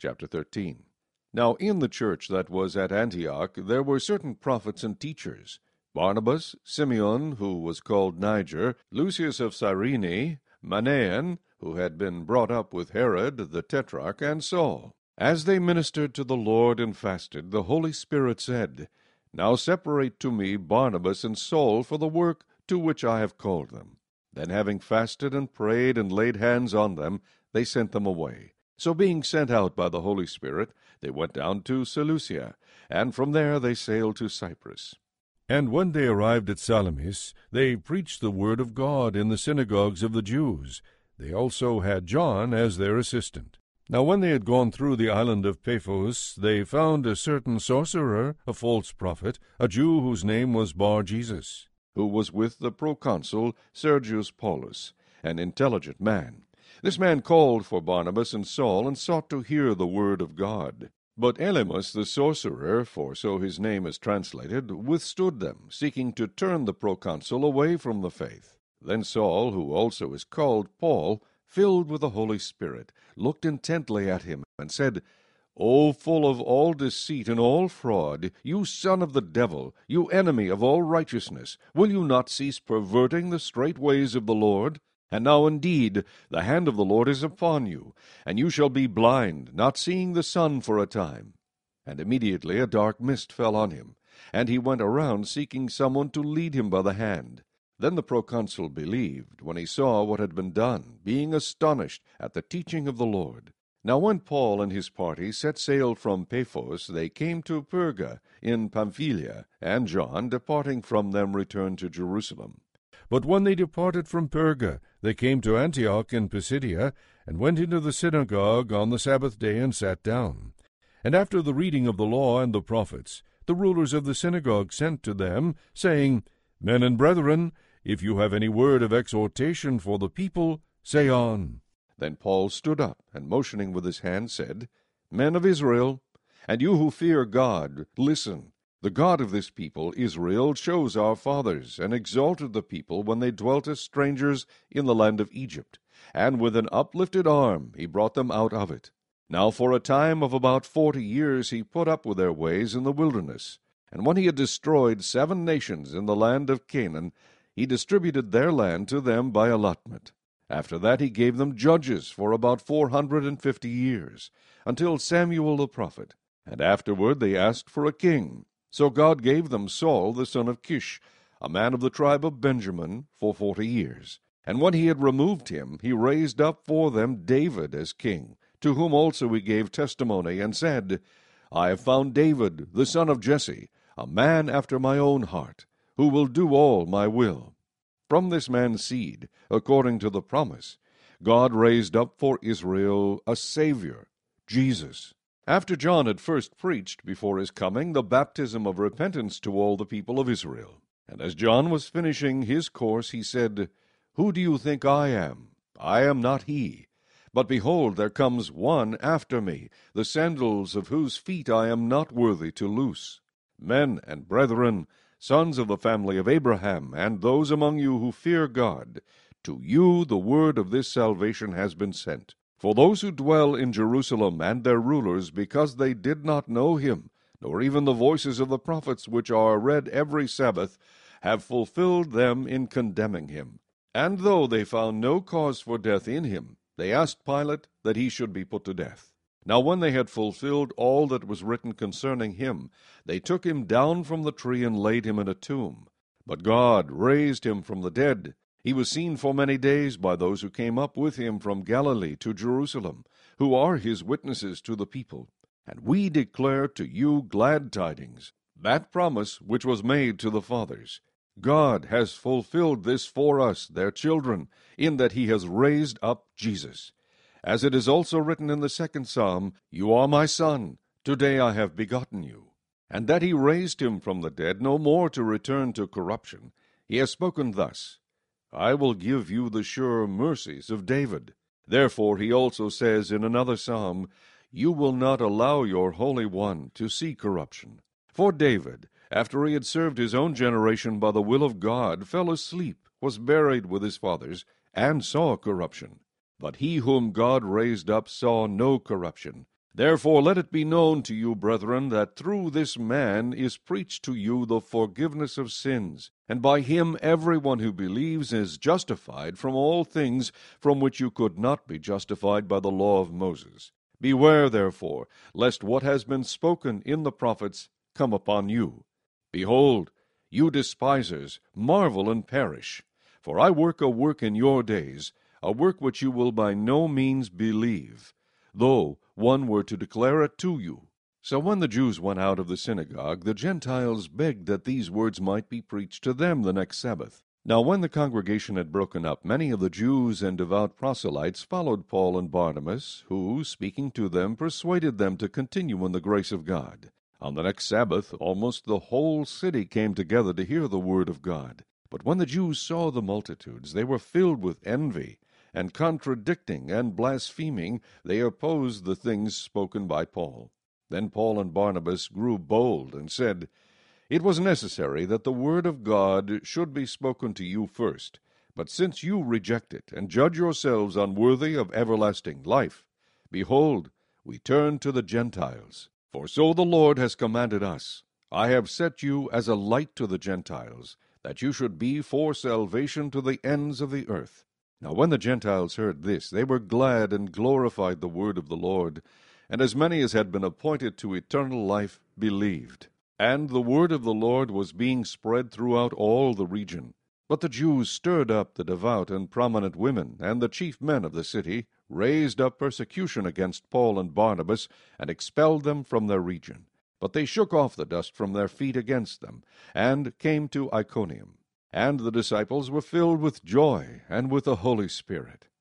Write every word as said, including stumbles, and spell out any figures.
Chapter thirteen. Now in the church that was at Antioch there were certain prophets and teachers, Barnabas, Simeon, who was called Niger, Lucius of Cyrene, Manaen, who had been brought up with Herod the Tetrarch, and Saul. As they ministered to the Lord and fasted, the Holy Spirit said, Now separate to me Barnabas and Saul for the work to which I have called them. Then having fasted and prayed and laid hands on them, they sent them away. So being sent out by the Holy Spirit, they went down to Seleucia, and from there they sailed to Cyprus. And when they arrived at Salamis, they preached the word of God in the synagogues of the Jews. They also had John as their assistant. Now when they had gone through the island of Paphos, they found a certain sorcerer, a false prophet, a Jew whose name was Bar-Jesus, who was with the proconsul Sergius Paulus, an intelligent man. This man called for Barnabas and Saul, and sought to hear the word of God. But Elymas the sorcerer, for so his name is translated, withstood them, seeking to turn the proconsul away from the faith. Then Saul, who also is called Paul, filled with the Holy Spirit, looked intently at him, and said, O full of all deceit and all fraud, you son of the devil, you enemy of all righteousness, will you not cease perverting the straight ways of the Lord? And now indeed the hand of the Lord is upon you, and you shall be blind, not seeing the sun for a time. And immediately a dark mist fell on him, and he went around seeking someone to lead him by the hand. Then the proconsul believed, when he saw what had been done, being astonished at the teaching of the Lord. Now when Paul and his party set sail from Paphos, they came to Perga in Pamphylia, and John, departing from them, returned to Jerusalem. But when they departed from Perga, they came to Antioch in Pisidia, and went into the synagogue on the Sabbath day, and sat down. And after the reading of the law and the prophets, the rulers of the synagogue sent to them, saying, Men and brethren, if you have any word of exhortation for the people, say on. Then Paul stood up, and motioning with his hand, said, Men of Israel, and you who fear God, listen. The God of this people, Israel, chose our fathers, and exalted the people when they dwelt as strangers in the land of Egypt, and with an uplifted arm he brought them out of it. Now for a time of about forty years he put up with their ways in the wilderness. And when he had destroyed seven nations in the land of Canaan, he distributed their land to them by allotment. After that he gave them judges for about four hundred and fifty years, until Samuel the prophet. And afterward they asked for a king. So God gave them Saul the son of Kish, a man of the tribe of Benjamin, for forty years. And when he had removed him, he raised up for them David as king, to whom also he gave testimony, and said, I have found David, the son of Jesse, a man after my own heart, who will do all my will. From this man's seed, according to the promise, God raised up for Israel a Savior, Jesus. After John had first preached before his coming the baptism of repentance to all the people of Israel. And as John was finishing his course, he said, Who do you think I am? I am not he. But behold, there comes one after me, the sandals of whose feet I am not worthy to loose. Men and brethren, sons of the family of Abraham, and those among you who fear God, to you the word of this salvation has been sent. For those who dwell in Jerusalem and their rulers, because they did not know him, nor even the voices of the prophets which are read every Sabbath, have fulfilled them in condemning him. And though they found no cause for death in him, they asked Pilate that he should be put to death. Now when they had fulfilled all that was written concerning him, they took him down from the tree and laid him in a tomb. But God raised him from the dead. He was seen for many days by those who came up with him from Galilee to Jerusalem, who are his witnesses to the people. And we declare to you glad tidings, that promise which was made to the fathers. God has fulfilled this for us, their children, in that he has raised up Jesus. As it is also written in the second psalm, You are my son, today I have begotten you. And that he raised him from the dead, no more to return to corruption. He has spoken thus, I will give you the sure mercies of David. Therefore he also says in another psalm, You will not allow your Holy One to see corruption. For David, after he had served his own generation by the will of God, fell asleep, was buried with his fathers, and saw corruption. But he whom God raised up saw no corruption. Therefore let it be known to you, brethren, that through this man is preached to you the forgiveness of sins, and by him every one who believes is justified from all things from which you could not be justified by the law of Moses. Beware, therefore, lest what has been spoken in the prophets come upon you. Behold, you despisers, marvel and perish. For I work a work in your days, a work which you will by no means believe, though one were to declare it to you. So when the Jews went out of the synagogue, the Gentiles begged that these words might be preached to them the next Sabbath. Now when the congregation had broken up, many of the Jews and devout proselytes followed Paul and Barnabas, who, speaking to them, persuaded them to continue in the grace of God. On the next Sabbath almost the whole city came together to hear the word of God. But when the Jews saw the multitudes, they were filled with envy, and contradicting and blaspheming, they opposed the things spoken by Paul. Then Paul and Barnabas grew bold and said, It was necessary that the word of God should be spoken to you first. But since you reject it, and judge yourselves unworthy of everlasting life, behold, we turn to the Gentiles. For so the Lord has commanded us, I have set you as a light to the Gentiles, that you should be for salvation to the ends of the earth. Now when the Gentiles heard this, they were glad and glorified the word of the Lord, and as many as had been appointed to eternal life believed. And the word of the Lord was being spread throughout all the region. But the Jews stirred up the devout and prominent women, and the chief men of the city raised up persecution against Paul and Barnabas, and expelled them from their region. But they shook off the dust from their feet against them, and came to Iconium. And the disciples were filled with joy and with the Holy Spirit,